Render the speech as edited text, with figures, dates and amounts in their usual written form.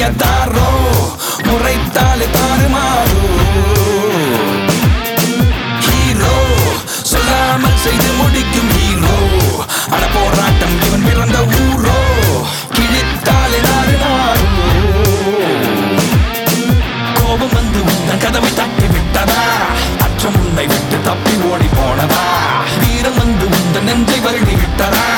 தாரோ முறைத்தாலே தாறுமாறோ hero சொல்லாமல் செய்து முடிக்கும் ஹீரோ அட போராட்டம் இவன் பிறந்த ஊரோ கிழித்தாலே தாறுமாறோ கோபம் வந்து உந்தன் கதவை தட்டி விட்டதா அச்சம் உன்னை விட்டு தப்பி ஓடி போனதா வீரம் வந்து உந்தன் நெஞ்சை வருடி விட்டதா